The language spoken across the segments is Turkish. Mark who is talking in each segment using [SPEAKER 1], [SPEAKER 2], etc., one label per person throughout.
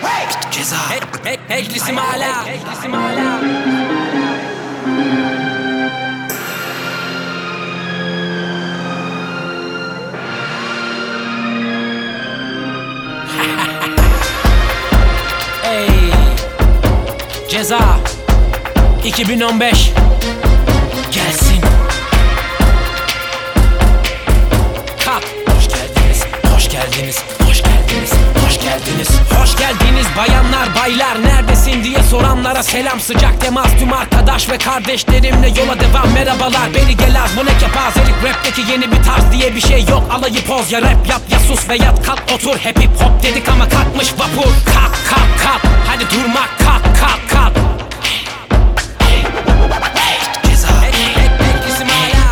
[SPEAKER 1] Ceza.
[SPEAKER 2] Eclisim hala. Ey Ceza 2015 gelsin. Kalk. Hoş geldiniz, hoş geldiniz, hoş geldiniz, hoş geldiniz. Hoş geldiniz bayanlar baylar, neredesin diye soranlara selam. Sıcak temas tüm arkadaş ve kardeşlerimle yola devam. Merhabalar beri gel az, bu ne kepazelik. Rapteki yeni bir tarz diye bir şey yok. Alayı poz, ya rap yap ya sus ve yat. Kalk otur, hep hip hop dedik ama kalkmış vapur. Kalk kalk kalk, hadi durma, kalk kalk kalk.
[SPEAKER 1] Ceza.
[SPEAKER 2] Eclisim hala.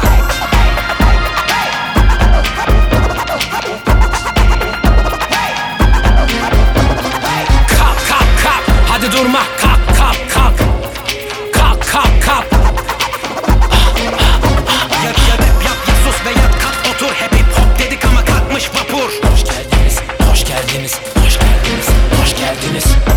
[SPEAKER 2] Kalk kalk kalk, hadi durma, kalk kalk kalk. Kalk kalk kalk. Ya rap yap ya sus ve yat. Kalk otur, hep hip hop dedik ama kalkmış vapur.
[SPEAKER 1] Hoş geldiniz, hoş geldiniz, hoş geldiniz, hoş geldiniz.